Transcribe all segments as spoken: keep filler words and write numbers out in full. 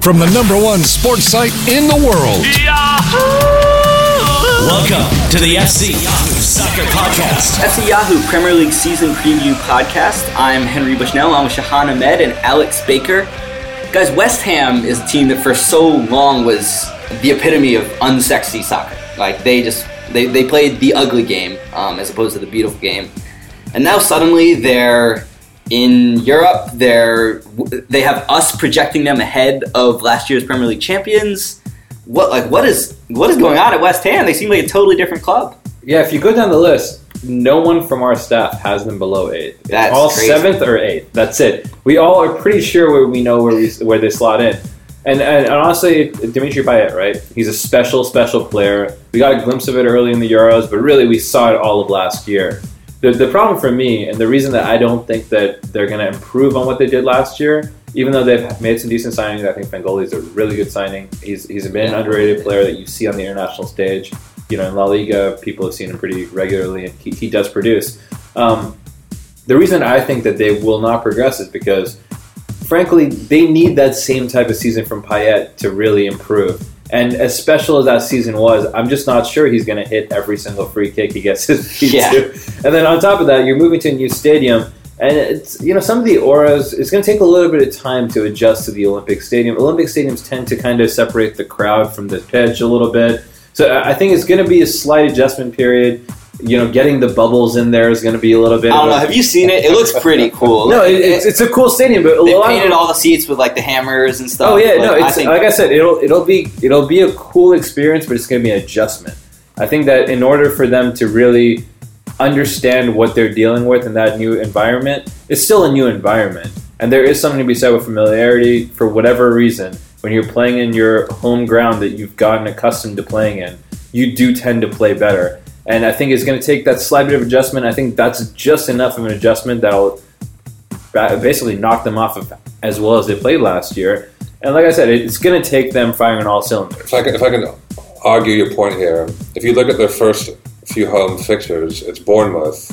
from the number one sports site in the world. Yahoo! Welcome to the F C Yahoo Soccer Podcast. F C Yahoo Premier League Season Preview Podcast. I'm Henry Bushnell. I'm with Shahan Ahmed and Alex Baker. Guys, West Ham is a team that for so long was the epitome of unsexy soccer. Like, they just, they, they played the ugly game um, as opposed to the beautiful game. And now suddenly they're in Europe. They're, they have us projecting them ahead of last year's Premier League champions. What like what is what is going on at West Ham? They seem like a totally different club. Yeah, if you go down the list, no one from our staff has them below eighth. That's all crazy. Seventh or eighth. That's it. We all are pretty sure where we know where we where they slot in. And, and and honestly, Dimitri Payet, right? He's a special, special player. We got a glimpse of it early in the Euros, but really we saw it all of last year. The the problem for me, and the reason that I don't think that they're going to improve on what they did last year, even though they've made some decent signings, I think Fangoli is a really good signing. He's he's been an underrated player that you see on the international stage. You know, in La Liga, people have seen him pretty regularly, and he, he does produce. Um, the reason I think that they will not progress is because, frankly, they need that same type of season from Payet to really improve. And as special as that season was, I'm just not sure he's going to hit every single free kick he gets his feet yeah. to. And then on top of that, you're moving to a new stadium. And it's, you know, some of the auras, it's going to take a little bit of time to adjust to the Olympic Stadium. Olympic stadiums tend to kind of separate the crowd from the pitch a little bit. So I think it's going to be a slight adjustment period. You know, getting the bubbles in there is going to be a little bit. I don't of know. a, Have you seen it? It looks pretty cool. No, it, it's, it's a cool stadium, but a they lot painted of, all the seats with like the hammers and stuff. Oh yeah, but no, it's, I think, like I said, it'll it'll be it'll be a cool experience, but it's going to be an adjustment. I think that in order for them to really understand what they're dealing with in that new environment, it's still a new environment, and there is something to be said with familiarity. For whatever reason, when you're playing in your home ground that you've gotten accustomed to playing in, you do tend to play better. And I think it's going to take that slight bit of adjustment. I think that's just enough of an adjustment that'll basically knock them off of as well as they played last year. And like I said, it's going to take them firing on all cylinders. If I can, if I can argue your point here, if you look at their first few home fixtures, it's Bournemouth,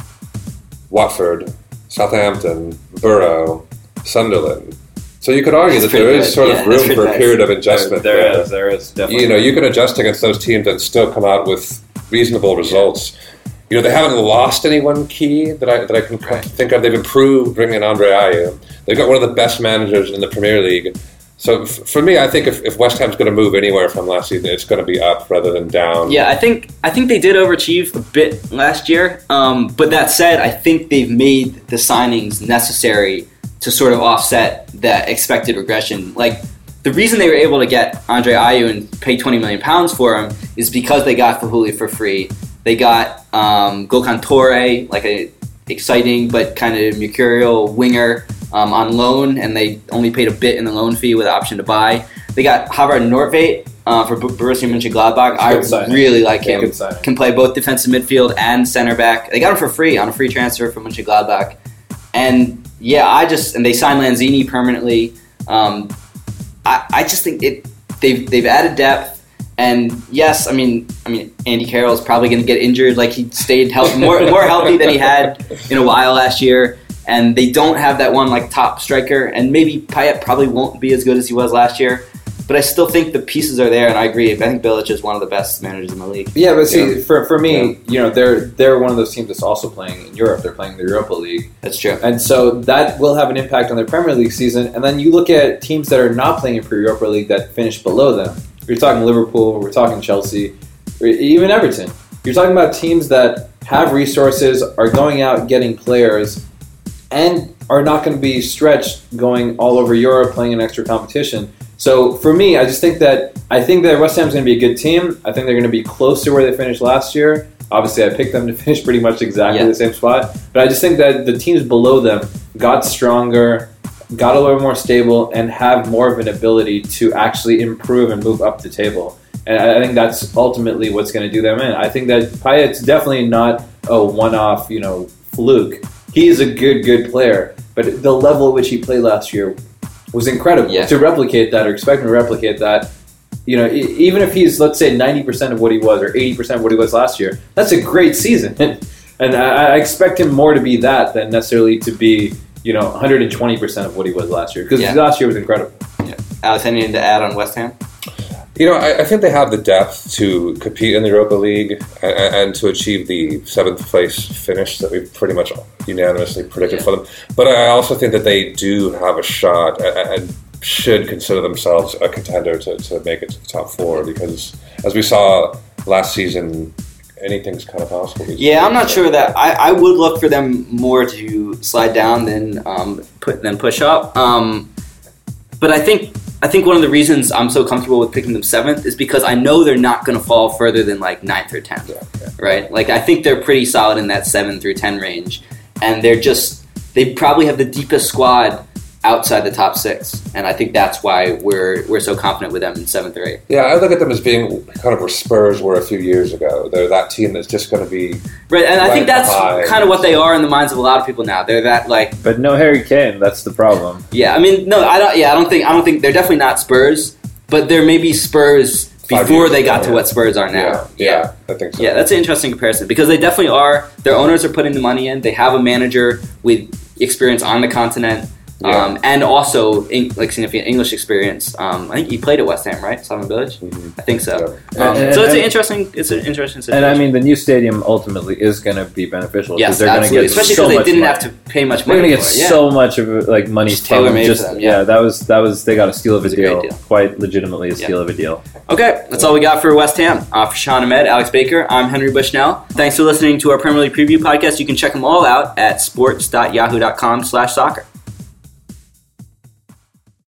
Watford, Southampton, Borough, Sunderland. So you could argue That's that there good. is sort yeah, of room for nice. a period of adjustment. There, there there is, there is definitely. You know, you can adjust against those teams and still come out with reasonable results. You know, they haven't lost any one key that I that I can right. think of. They've improved bringing in Andre Ayew. They've got one of the best managers in the Premier League. So f- for me, I think if, if West Ham's going to move anywhere from last season, it's going to be up rather than down. Yeah, I think I think they did overachieve a bit last year. Um, but that said, I think they've made the signings necessary to sort of offset that expected regression. Like, the reason they were able to get Andre Ayew and pay twenty million pounds for him is because they got Fahuli for free. They got um, Gökhan Töre, like a exciting but kind of mercurial winger um, on loan, and they only paid a bit in the loan fee with the option to buy. They got Havard Nordtveit uh, for Borussia Mönchengladbach. I signing. really like Yeah, him. good signing. Can play both defensive midfield and center back. They got him for free on a free transfer from Mönchengladbach. And yeah, I just and they signed Lanzini permanently. Um, I, I just think it. They've they've added depth. And yes, I mean, I mean, Andy Carroll's probably going to get injured. Like, he stayed healthy, more more healthy than he had in a while last year. And they don't have that one like top striker. And maybe Payet probably won't be as good as he was last year. But I still think the pieces are there, and I agree. I think Bilic is one of the best managers in the league. Yeah, but see, Yeah. for for me, Yeah. you know, they're they're one of those teams that's also playing in Europe. They're playing the Europa League. That's true. And so that will have an impact on their Premier League season. And then you look at teams that are not playing in Europa League that finish below them. You're talking Liverpool, we're talking Chelsea, or even Everton. You're talking about teams that have resources, are going out getting players, and are not going to be stretched going all over Europe, playing in extra competition. So for me, I just think that I think that West Ham is going to be a good team. I think they're going to be close to where they finished last year. Obviously, I picked them to finish pretty much exactly Yeah. the same spot. But I just think that the teams below them got stronger, got a little more stable, and have more of an ability to actually improve and move up the table. And I think that's ultimately what's going to do them in. I think that Payet's definitely not a one-off, you know, fluke. He is a good, good player. But the level at which he played last year was incredible. Yeah. To replicate that or expect him to replicate that, you know, e- even if he's, let's say, ninety percent of what he was or eighty percent of what he was last year, that's a great season. And, and I, I expect him more to be that than necessarily to be, you know, one hundred twenty percent of what he was last year. Because Yeah. last year was incredible. Yeah. Alex, anything to add on West Ham? You know, I, I think they have the depth to compete in the Europa League and, and to achieve the seventh place finish that we've pretty much unanimously predicted yeah. for them. But I also think that they do have a shot and, and should consider themselves a contender to, to make it to the top four because, as we saw last season, anything's kind of possible. Yeah, I'm not sure that I, I would look for them more to slide down than um, put than push up. Um, but I think I think one of the reasons I'm so comfortable with picking them seventh is because I know they're not going to fall further than like ninth or tenth, yeah, yeah. right? Like I think they're pretty solid in that seven through ten range, and they're just they probably have the deepest squad outside the top six, and I think that's why we're we're so confident with them in seventh or eighth. Yeah, I look at them as being kind of where Spurs were a few years ago. They're that team that's just going to be right, and I right think that's behind. kind of what they are in the minds of a lot of people now. They're that like, But no Harry Kane. That's the problem. yeah. I mean, no, I don't. Yeah, I don't think I don't think they're definitely not Spurs, but they're maybe Spurs Five before years they got ago, to yeah. what Spurs are now. Yeah, yeah, I think so. Yeah, that's an interesting comparison because they definitely are. Their owners are putting the money in. They have a manager with experience on the continent. Yeah. Um, and also, in, like significant English experience. Um, I think he played at West Ham, right? Slaven Bilic? Mhm. I think so. Yeah. Um, And- so it's and- an interesting, it's an interesting situation. And I mean, the new stadium ultimately is going to be beneficial. yes, they're going to absolutely. get Especially so because they much didn't money. have to pay much They're money going to for get it. Yeah. so much of it, like money Just from tailor-made just for them, yeah. yeah. That was that was they got a steal of a was a deal, great deal. quite legitimately a Yeah. steal of a deal. Okay, that's all we got for West Ham. Uh, for Sean Ahmed, Alex Baker, I'm Henry Bushnell. Thanks for listening to our Premier League preview podcast. You can check them all out at sports dot yahoo dot com slash soccer.